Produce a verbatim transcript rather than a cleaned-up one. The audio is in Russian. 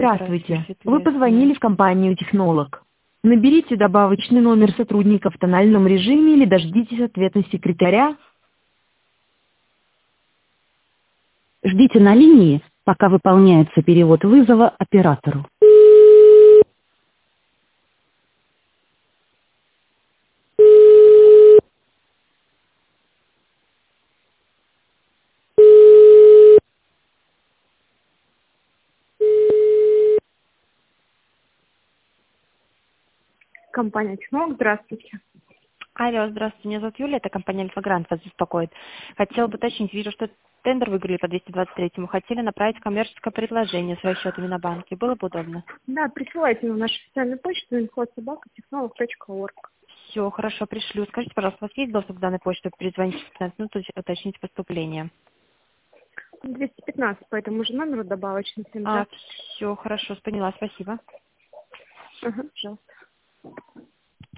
Здравствуйте. Вы позвонили в компанию «Технолог». Наберите добавочный номер сотрудника в тональном режиме или дождитесь ответа секретаря. Ждите на линии, пока выполняется перевод вызова оператору. Компания «Технолог», здравствуйте. Алло, здравствуйте, меня зовут Юлия, это компания «Альфа-Грант» вас беспокоит. Хотела бы уточнить, вижу, что тендер выиграли по двести двадцать третьему, хотели направить коммерческое предложение с расчетами на банке. Было бы удобно? Да, присылайте на нашу официальную почту инфо собака технолог точка орг. Все, хорошо, пришлю. Скажите, пожалуйста, у вас есть доступ к данной почте, чтобы перезвонить через пятнадцать минут, уч- уточнить поступление? двести пятнадцать по этому же номеру добавочный. А, все, хорошо, поняла, спасибо. Ага, пожалуйста.